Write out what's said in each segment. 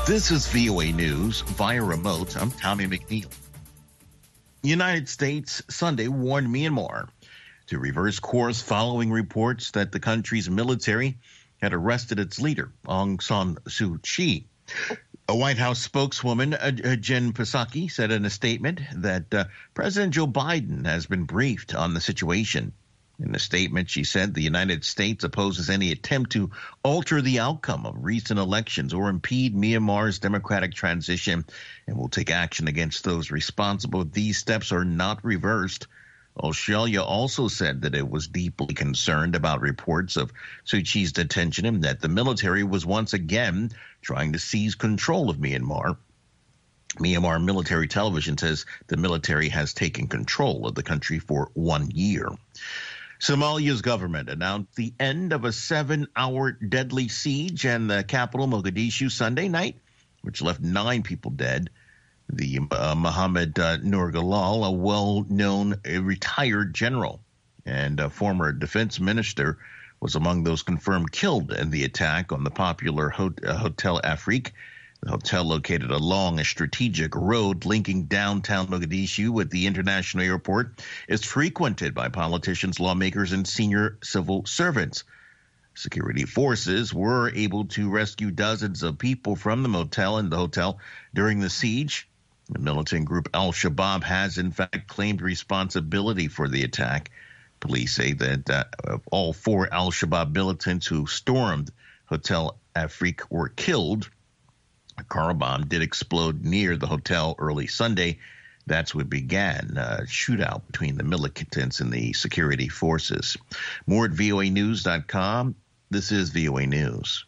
This is VOA News via remote. I'm Tommy McNeil. United States Sunday warned Myanmar to reverse course following reports that the country's military had arrested its leader, Aung San Suu Kyi. A White House spokeswoman, Jen Psaki, said in a statement that President Joe Biden has been briefed on the situation. In the statement, she said the United States opposes any attempt to alter the outcome of recent elections or impede Myanmar's democratic transition and will take action against those responsible if these steps are not reversed. Australia also said that it was deeply concerned about reports of Suu Kyi's detention and that the military was once again trying to seize control of Myanmar. Myanmar military television says the military has taken control of the country for 1 year. Somalia's government announced the end of a 7-hour deadly siege in the capital, Mogadishu, Sunday night, which left 9 people dead. The Mohammed Nurgalal, a well-known retired general and a former defense minister, was among those confirmed killed in the attack on the popular Hotel Afrique. The hotel, located along a strategic road linking downtown Mogadishu with the international airport, is frequented by politicians, lawmakers, and senior civil servants. Security forces were able to rescue dozens of people from the motel and the hotel during the siege. The militant group Al-Shabaab has, in fact, claimed responsibility for the attack. Police say that all 4 Al-Shabaab militants who stormed Hotel Afrique were killed. A car bomb did explode near the hotel early Sunday. That's what began a shootout between the militants and the security forces. More at voanews.com. This is VOA News.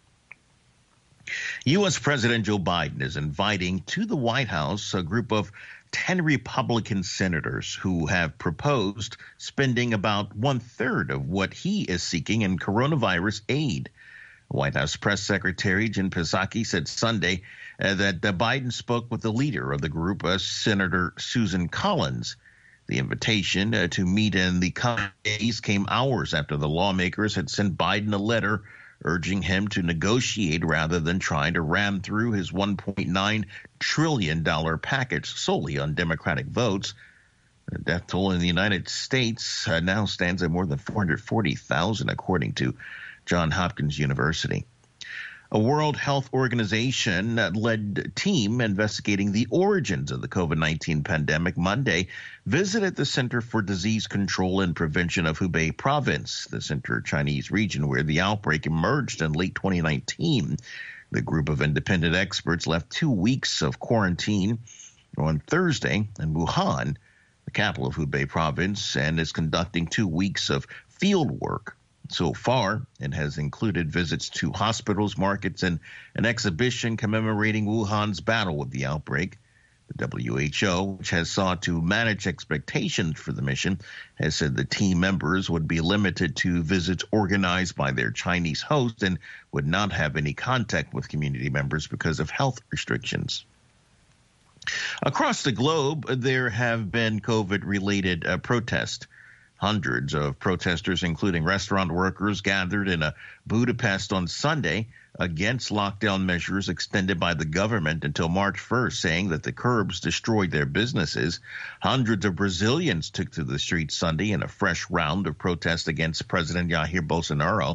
U.S. President Joe Biden is inviting to the White House a group of 10 Republican senators who have proposed spending about 1/3 of what he is seeking in coronavirus aid. White House Press Secretary Jen Psaki said Sunday that Biden spoke with the leader of the group, Senator Susan Collins. The invitation to meet in the coming days came hours after the lawmakers had sent Biden a letter urging him to negotiate rather than trying to ram through his $1.9 trillion package solely on Democratic votes. The death toll in the United States now stands at more than 440,000, according to Johns Hopkins University. A World Health Organization-led team investigating the origins of the COVID-19 pandemic Monday visited the Center for Disease Control and Prevention of Hubei Province, the Central Chinese region where the outbreak emerged in late 2019. The group of independent experts left 2 weeks of quarantine on Thursday in Wuhan, the capital of Hubei Province, and is conducting 2 weeks of field work. So far, it has included visits to hospitals, markets, and an exhibition commemorating Wuhan's battle with the outbreak. The WHO, which has sought to manage expectations for the mission, has said the team members would be limited to visits organized by their Chinese host and would not have any contact with community members because of health restrictions. Across the globe, there have been COVID-related protests. Hundreds of protesters, including restaurant workers, gathered in Budapest on Sunday against lockdown measures extended by the government until March 1st, saying that the curbs destroyed their businesses. Hundreds of Brazilians took to the streets Sunday in a fresh round of protests against President Jair Bolsonaro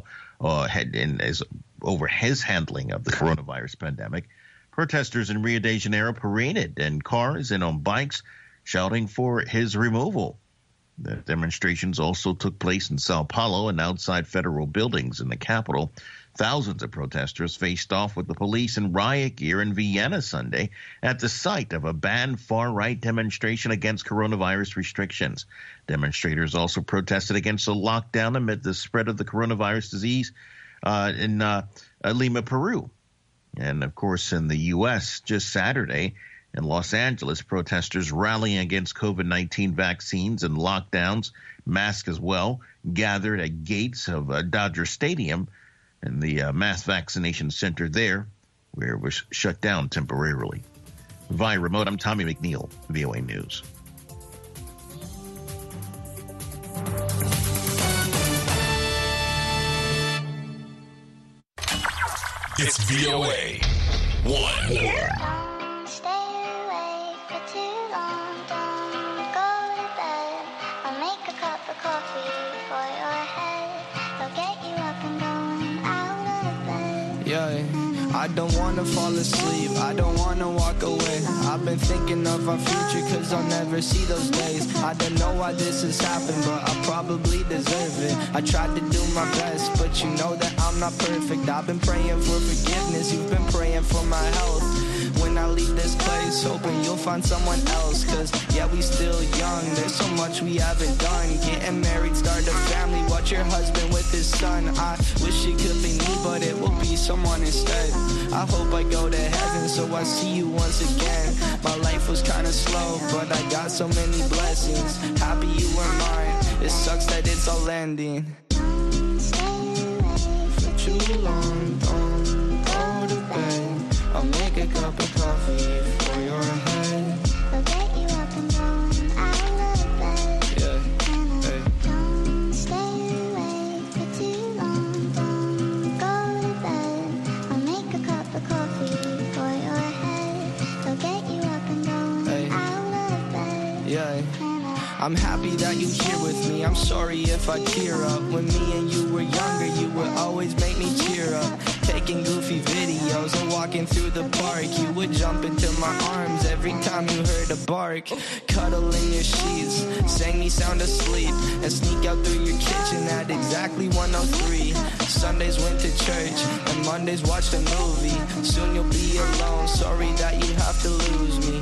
over his handling of the coronavirus pandemic. Protesters in Rio de Janeiro paraded in cars and on bikes, shouting for his removal. The demonstrations also took place in Sao Paulo and outside federal buildings in the capital. Thousands of protesters faced off with the police in riot gear in Vienna Sunday at the site of a banned far-right demonstration against coronavirus restrictions. Demonstrators also protested against the lockdown amid the spread of the coronavirus disease in Lima, Peru. And, of course, in the U.S., just Saturday, in Los Angeles, protesters rallying against COVID-19 vaccines and lockdowns, masks as well, gathered at gates of Dodger Stadium and the mass vaccination center there, where it was shut down temporarily. Via remote, I'm Tommy McNeil, VOA News. It's VOA. Don't stay awake for too long. Don't go to bed. I'll make a cup of coffee for your head. I'll get you up and going out of bed. Yeah, I don't wanna fall asleep, I don't wanna walk away. I've been thinking of our future cause I'll never see those days. I don't know why this has happened, but I probably deserve it. I tried to do my best, but you know that I'm not perfect. I've been praying for forgiveness, you've been praying for my health. When I leave this place, hoping you'll find someone else. Cause yeah, we still young, there's so much we haven't done. Getting married, start a family, watch your husband with his son. I wish it could be me, but it will be someone instead. I hope I go to heaven so I see you once again. My life was kinda slow, but I got so many blessings. Happy you were mine, it sucks that it's all ending. For too long, don't go to bed. I'll make a cup of coffee for your head. I'll get you up and going out of bed. Yeah, hey. Don't stay awake for too long. Don't go to bed. I'll make a cup of coffee for your head. I'll get you up and going Hey. out of bed. Yeah, I'm happy that you're here with me. I'm sorry if I tear up. When me and you were younger, you would always make me cheer up. Taking goofy videos and walking through the park. You would jump into my arms every time you heard a bark. Cuddle in your sheets, sang me sound asleep, and sneak out through your kitchen at exactly 1:03. Sundays went to church, and Mondays watched a movie. Soon you'll be alone, sorry that you have to lose me.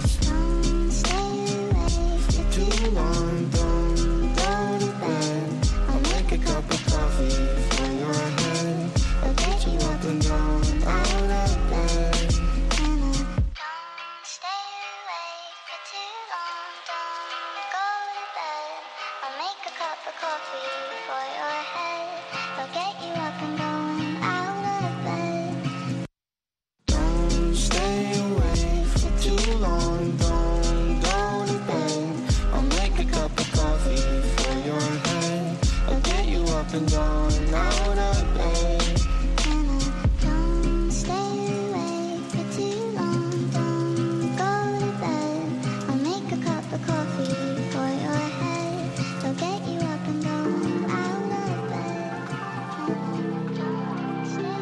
Too long, don't go to bed. I'll make a cup of coffee for your head. I'll get you up and down, out of bed. Don't stay awake for too long. Don't go to bed. I'll make a cup of coffee for your head. I'll get you up and going out of bed. Don't stay awake for too long, don't go to bed. I'll make a cup of coffee for your head. I'll get you up and down, out of bed. Don't stay awake for too long. Don't go to bed. I'll make a cup of coffee for your head. I'll get you up and going out of bed. Don't stay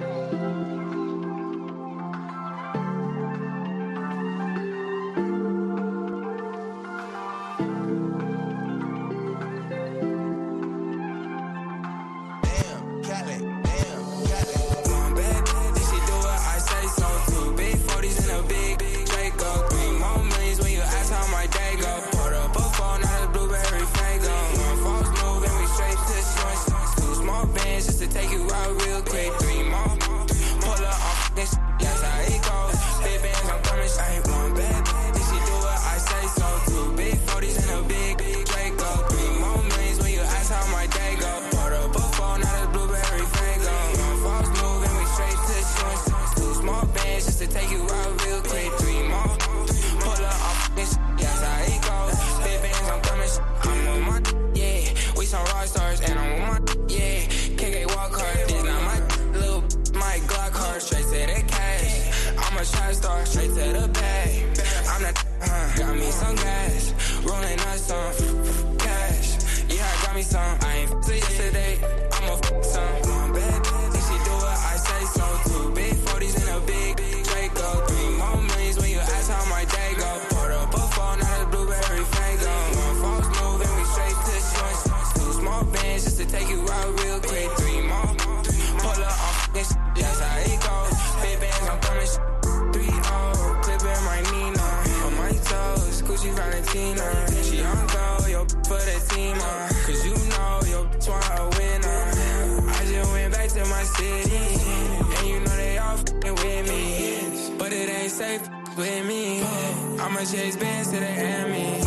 Chase bands to the Emmy.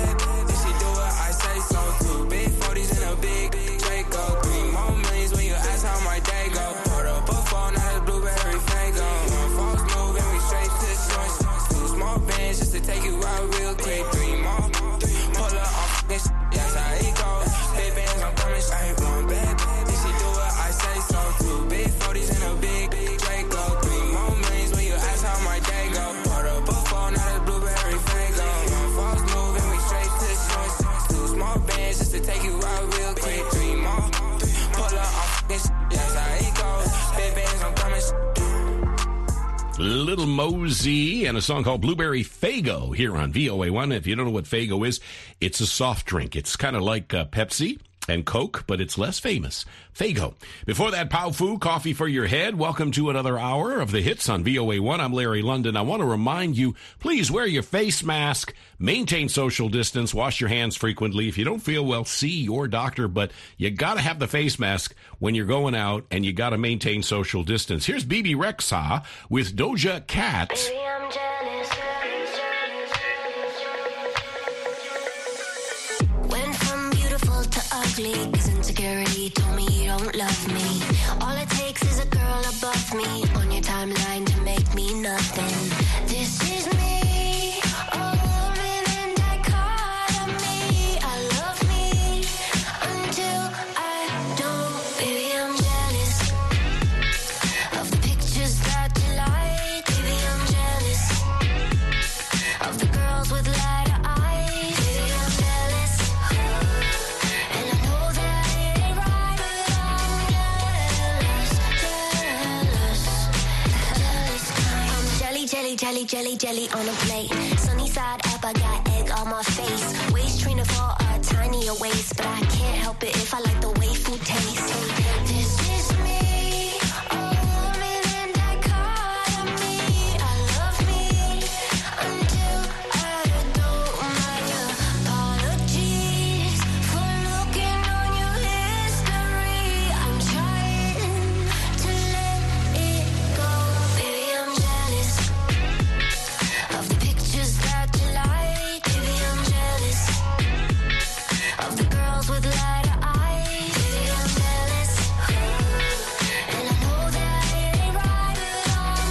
If she do what I say so too. Big 40s in a big Draco. 3 more millions when you ask how my day go. Poured up a phone, not a blueberry fango. One false move and we straight to the joint. 2 small bands just to take you out real quick. 3 more. Pull up off this. That's how it goes. Big bands, I'm coming straight. One bad. If she do what I say so too. Big 40s in a big Draco. 3 more millions when you ask how Little Mosey and a song called Blueberry Faygo here on VOA1. If you don't know what Faygo is, it's a soft drink. It's kind of like Pepsi and Coke, but it's less famous. Faygo. Before that, Pao Fu, Coffee for Your Head. Welcome to another hour of the hits on VOA1. I'm Larry London. I want to remind you, please wear your face mask, maintain social distance, wash your hands frequently. If you don't feel well, see your doctor, but you got to have the face mask when you're going out, and you got to maintain social distance. Here's BB Rexha with Doja Cat. Baby, I'm jealous. Went from beautiful to ugly, 'cause insecurity told me you don't love me. All it takes is a girl above me on your timeline to make me nothing. This is me, a woman in dichotomy. I love me until I don't. Baby, I'm jealous of the pictures that you like. Baby, I'm jealous of the girls with lighter eyes. Baby, I'm jealous, and I know that it ain't right, but I'm jealous. I'm jelly on a plate. Sunny side up, I got egg on my face. Waist trainer for a tinier waist, but I can't help it if I like the way food tastes. This is me, a woman in dichotomy. I love me until I don't. My apologies for looking on your history. I'm trying to let it go. Baby, I'm jealous of the pictures that you like. Baby, I'm jealous of the girls with lighter eyes. Baby, I'm jealous, and I know that it ain't right, but I'm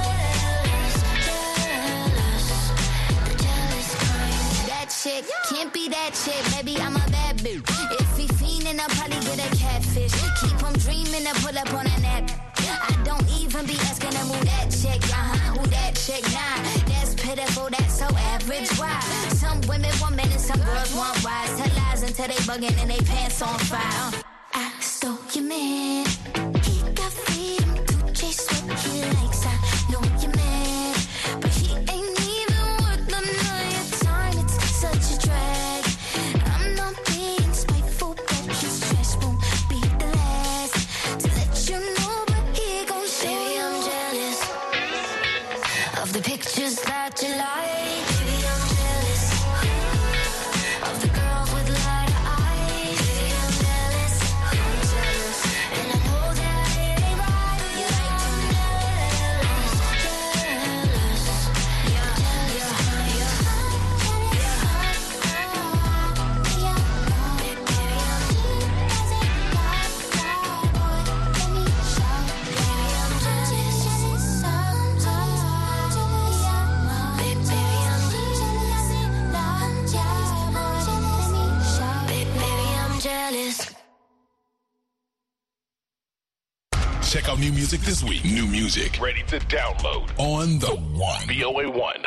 jealous. The jealous kind. That chick can't be that chick, baby, I'm a bad bitch. If he fiendin', I'll probably get a catfish. Keep him dreamin' to pull up on a nap. I don't even be asking him who that chick, who that chick, nah. That's pitiful, that's so average, why? Some women want men and some girls want wives. Tell lies until they buggin' and they pants on fire. I stole your man. He got freedom to chase what he likes. I know you're mad, but he ain't even worth none of your time. It's such a drag. I'm not being spiteful, but his trash won't be the last to let you know. But he gon' show Baby, you. I'm jealous of the pictures that you like. Baby, I'm jealous of the girls with lighter eyes. Baby, I'm jealous, and I know that it ain't right. You like to jealous, Check out new music this week. New music ready to download on the One. VOA1.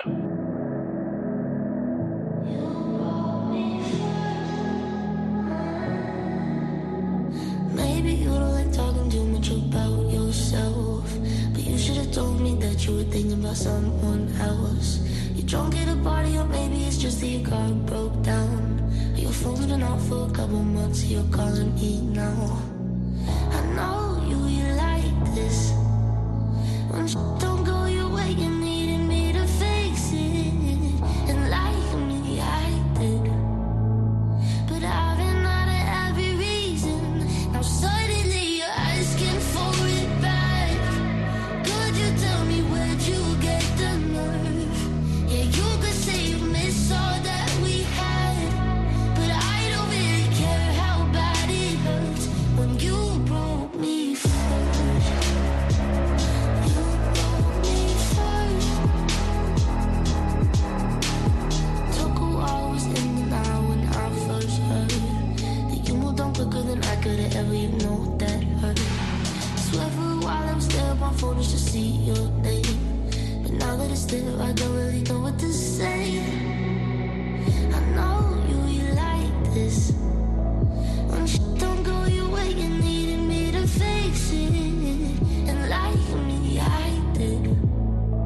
Maybe you don't like talking too much about yourself, but you should have told me that you were thinking about someone else. You're drunk at a party, or maybe it's just that your car broke down. Your phone's been off for a couple months, you're calling me now. I know you like this. When don't go your way, you needed me to fix it. And like me, I did. But I've been out of every reason. Now suddenly you're asking for it back. Could you tell me where'd you get the nerve? Yeah, you could say you miss all that we had, but I don't really care how bad it hurts when you broke me first. You broke me first. Took a while, was in denial when I first heard that you moved on quicker than I could have ever, you know that hurt. Swear for a while I was there on phone just to see your name, but now that it's there, I don't really know what to say. I know you like this. When shit don't go your way, you needed me to fix it. And like me, I did.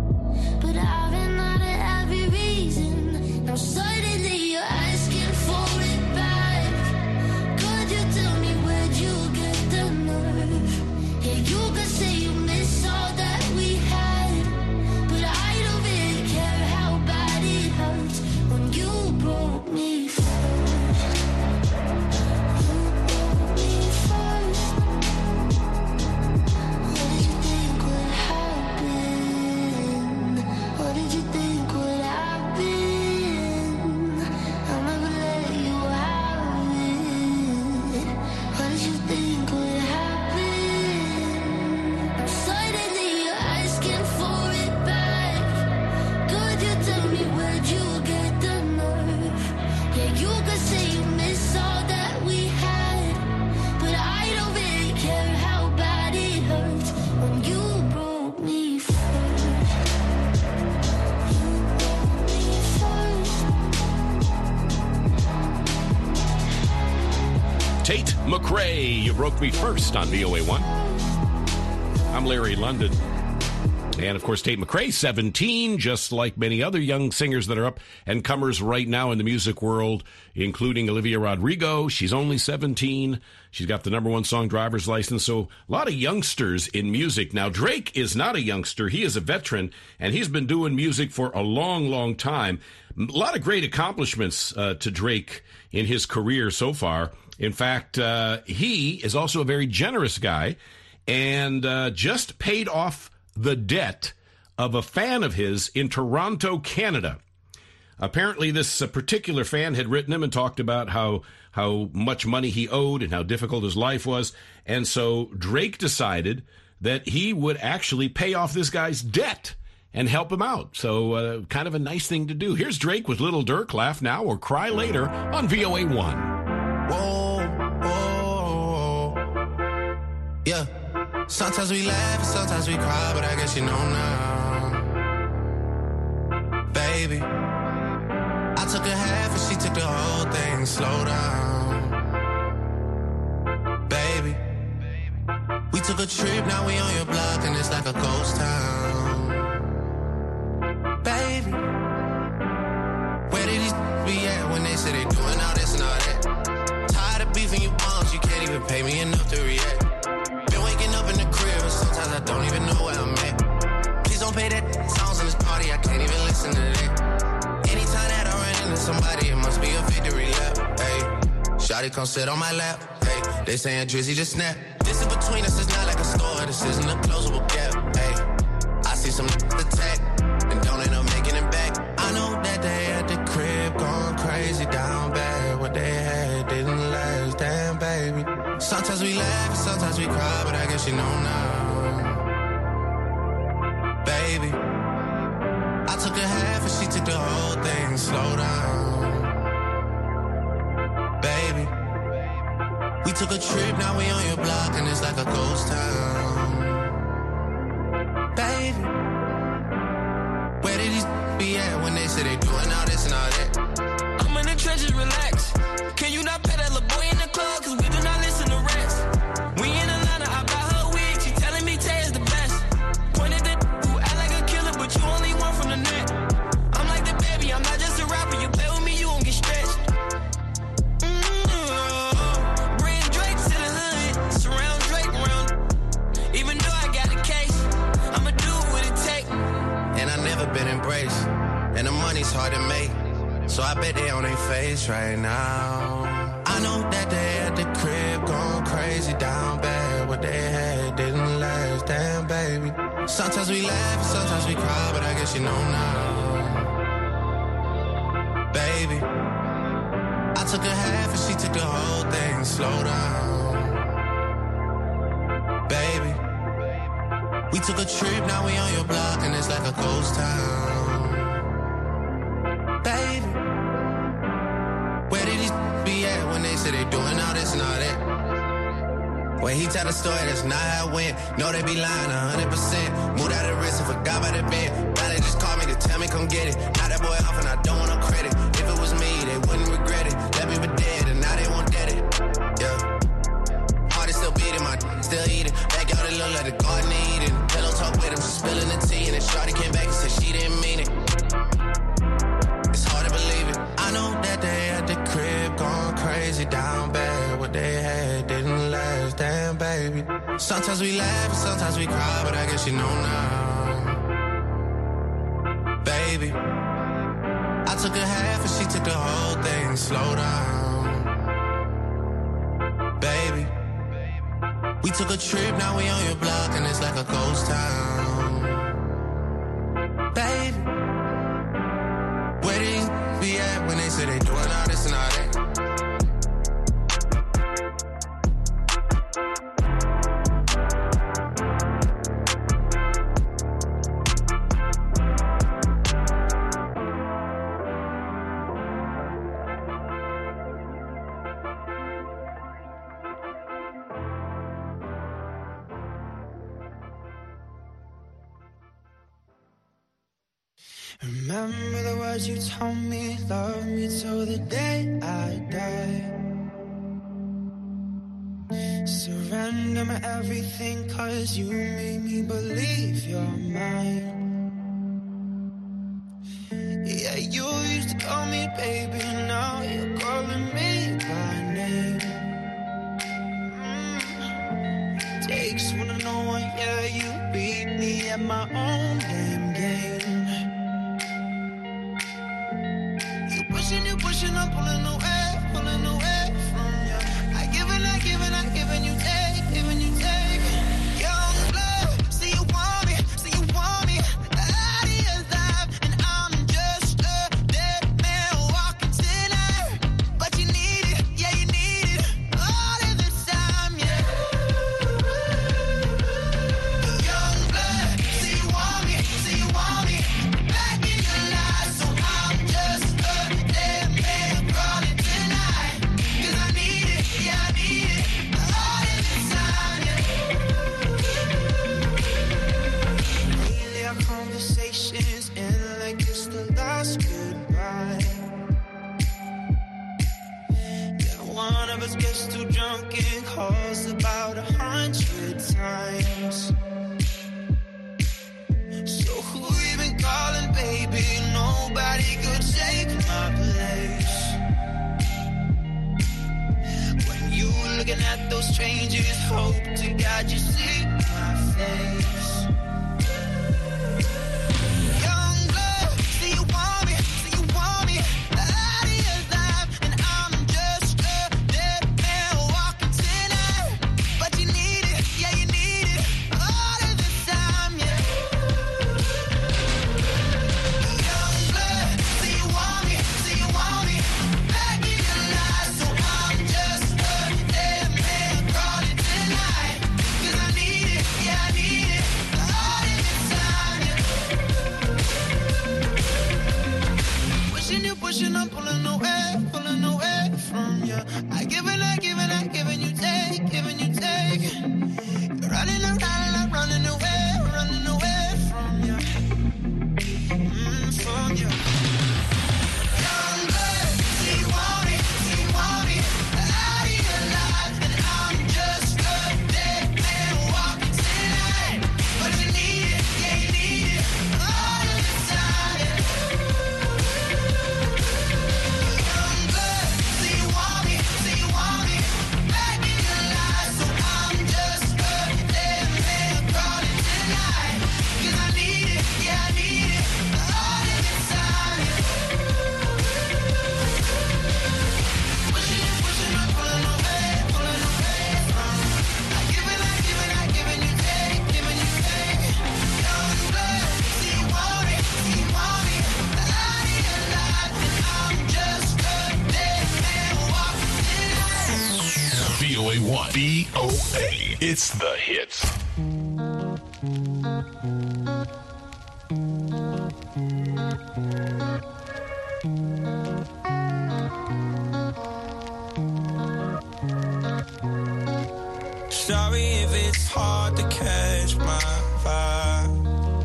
McRae, You Broke Me First on VOA1. I'm Larry London. And, of course, Tate McRae, 17, just like many other young singers that are up and comers right now in the music world, including Olivia Rodrigo. She's only 17. She's got the #1 song, Driver's License. So a lot of youngsters in music. Now, Drake is not a youngster. He is a veteran, and he's been doing music for a long, long time. A lot of great accomplishments to Drake in his career so far. In fact, he is also a very generous guy and just paid off the debt of a fan of his in Toronto, Canada. Apparently, this particular fan had written him and talked about how much money he owed and how difficult his life was. And so Drake decided that he would actually pay off this guy's debt and help him out. So kind of a nice thing to do. Here's Drake with Little Dirk, Laugh Now or Cry Later on VOA1. Whoa, whoa, yeah. Sometimes we laugh and sometimes we cry, but I guess you know now. Baby, I took a half and she took the whole thing. Slow down. Baby, we took a trip, now we on your block and it's like a ghost town. Baby, where did these be at when they say they doing all this and all that? Tired of beefing you bums, you can't even pay me enough to react. Up in the crib, and sometimes I don't even know where I'm at. Please don't pay that songs in this party, I can't even listen to that. Anytime that I run into somebody, it must be a victory lap. Hey, shawty come sit on my lap. Hey, they saying Drizzy just snap. This in between us is not like a store, this isn't a closable gap. Hey, I see some attack and don't end up making it back. I know that they at the crib going crazy down bad. What they had didn't last, damn baby. Sometimes we laugh and sometimes we cry, but I guess you know now. Baby, I took a half and she took the whole thing. Slow down. Baby, we took a trip, now we on your block and it's like a ghost town. Baby, where did these be at when they say they doing all this and all that? I'm in the trenches, relax. Can you not pet that little boy in the club? Cause we do not listen to rats. We in Atlanta, I buy her wig. She telling me Tay is the best. Pointed at who act like a killer, but you only one from the net. I'm like the baby, I'm not just a rapper. You play with me, you won't get stretched. Bring Drake to the hood. Surround Drake around. Even though I got a case, I'ma do what it take. And I never been embraced. And the money's hard to make. So I bet they on their face right now. I know that they at the crib going crazy down bad. What they had didn't last, damn baby. Sometimes we laugh and sometimes we cry, but I guess you know now. Baby, I took a half and she took the whole thing. Slow down. Baby, we took a trip, now we on your block and it's like a ghost town. Baby, where did these be at when they say they doing all this and all that? When he tell the story, that's not how it went. No, they be lying 100%. Moved out of the wrist and forgot about the bed. Now they just call me to tell me come get it. Now that boy off and I don't want no credit. If it was me, they wouldn't regret it. Left me for dead and now they won't get it. Yeah. Heart is still beating, my still eating. Backyard it look like the garden eating. Pillow talk with him, she's spilling the tea. And then shawty came back and said she didn't mean it. I know that they at the crib going crazy down bad. What they had didn't last, damn baby. Sometimes we laugh and sometimes we cry, but I guess you know now. Baby, I took a half and she took the whole thing. Slow down. Baby, we took a trip, now we on your block and it's like a ghost town. Baby, where did be at when they say they doing all this and all that? Remember the words you told me, love me till the day I die. you're my everything, 'cause you made me believe you're mine. Yeah, you used to call me baby, now you're calling me by name. Takes one to know one, yeah, you beat me at my own damn game. You pushing, I'm pulling away from you. I give and you take, giving you take. Young blood, see you want me, out of your life, and I'm just a dead man walking tonight. But you need it, yeah, you need it, all of the time, yeah. Young blood, see you want me, back in your life, so I'm just a dead man crawling tonight. 'Cause I need it, yeah, I need it, all of the time, yeah. Lately our conversations end like it's the last goodbye. Yeah, one of us gets too drunk and calls about 100 times. So who you been calling, baby? Nobody could take my place. When you looking at those strangers, hope to God you see my face. Young blood, see you want me, out of your life, and I'm just a dead man walking tonight. But you need it, yeah, you need it, all of the time, yeah. Young blood, see you want me, back in your life, so I'm just a dead man crawling tonight. 'Cause I need it, yeah, I need it, all of the time, yeah. Pushing, I'm pulling away from you. I give and you take, giving you take. You're running away from you, from you. Young blood, see you want me, out of your life, and I'm just a dead man walking tonight. But you need it, yeah, you need it, all of the time, yeah. Young blood, see you want me, back in your life, so I'm just a dead man crawling tonight. 'Cause I need it, yeah, I need it, all of the time, yeah. Pushing, I'm pulling away from I give and you take, giving you take. Young blood, see you want me, out of your life, and I'm just a dead man walking tonight. VOA1. VOA. It's the hits. Sorry if it's hard to catch my vibe.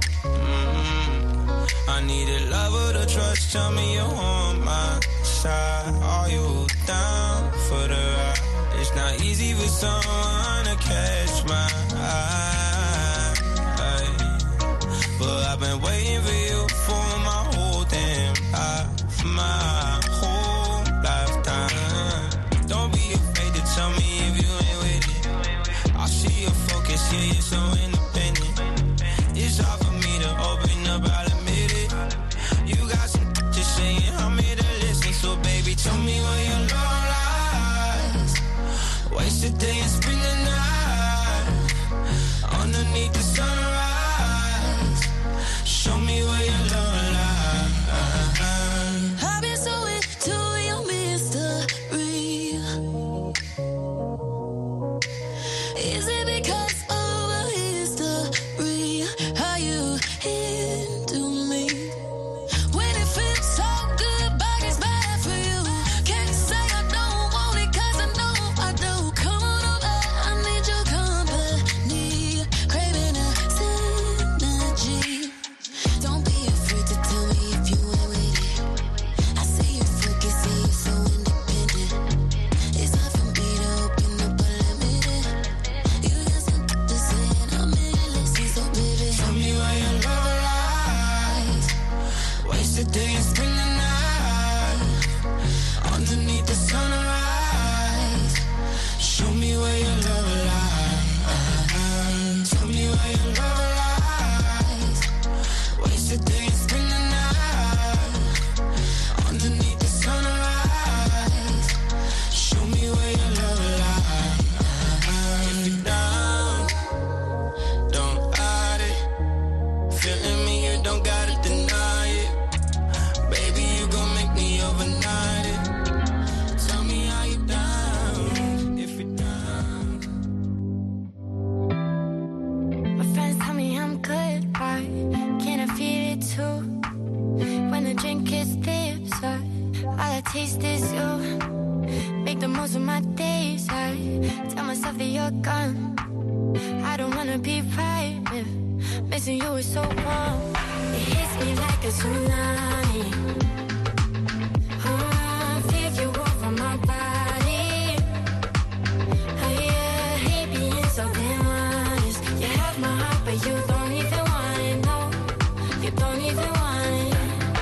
I need a lover to trust. Tell me you're on my side. Are you down for the ride? It's not easy for someone to catch my eye. But I've been waiting for you for my whole damn life, my whole lifetime. Don't be afraid to tell me if you ain't with it. I see your focus, yeah, you're so independent. It's hard for me to open up, I'll admit it. You got some just saying, I'm here to listen. So baby, tell me where your love lies. Waste the day and spend the night underneath the sunrise. Show me where your love lies. I've been so into your mystery. Is it because of a history? How you into me? When it feels so good, but it's bad for you. Can't say I don't want it, 'cause I know I do. Come on over, I taste is you. Make the most of my days. I tell myself that you're gone. I don't wanna be private. Missing you is so wrong. It hits me like a tsunami. Feel you over my body. Oh yeah, hate being so damn honest. You have my heart, but you don't even want it. No, you don't even want it.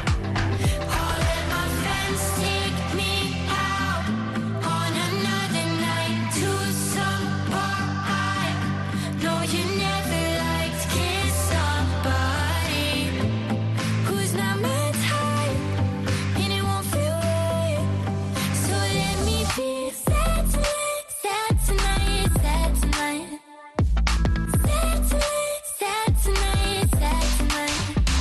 All of my friends take me out on another night to some bar. I know you never liked kiss somebody who's not my type, and it won't feel right. So let me be sad tonight, sad tonight, sad tonight. Sad tonight, sad tonight, sad tonight.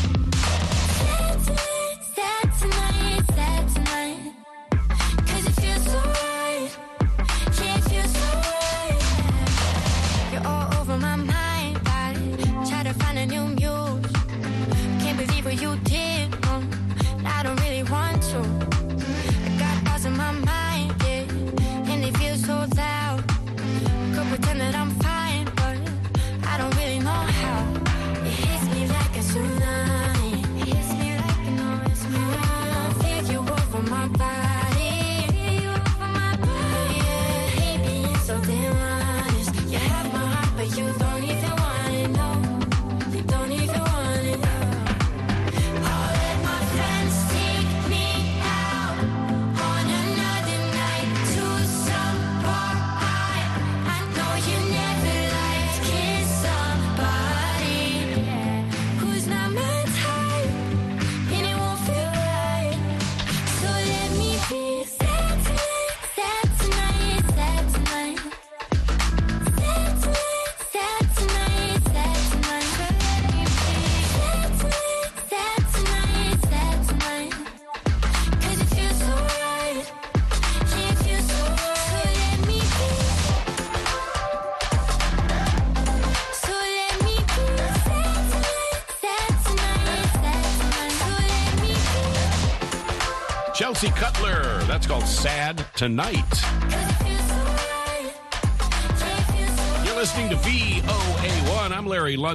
Sad tonight, sad tonight, sad tonight. 'Cause it feels so right. Yeah, it feels so right. You're all over my mind. I try to find a new muse. Can't believe what you did. I don't really want to. I got thoughts in my mind, yeah, and they feel so loud. Could pretend that I'm fine, but I don't really know how. It hits me like a tsunami. It hits me like an I feel you over my body. Feel you over my body. Yeah, hate being so damn honest. You have my heart, but you don't even want it. No, you don't even want it. All of my friends take me out on another night to some bar. I know you never liked kiss somebody who's not my type, and it won't feel right. So let me be sad tonight, sad tonight, sad tonight. Sad tonight, sad tonight, sad tonight. So let me be sad tonight, sad tonight, sad tonight. 'Cause it feels so right. Yeah, it feels so right. So let me be. So let me be sad tonight, sad tonight, sad tonight. So let me be. Chelsea Cutler. That's called Sad Tonight. 'Cause it feels so right. Yeah, it feels so right. You're listening to VOA1. I'm Larry London.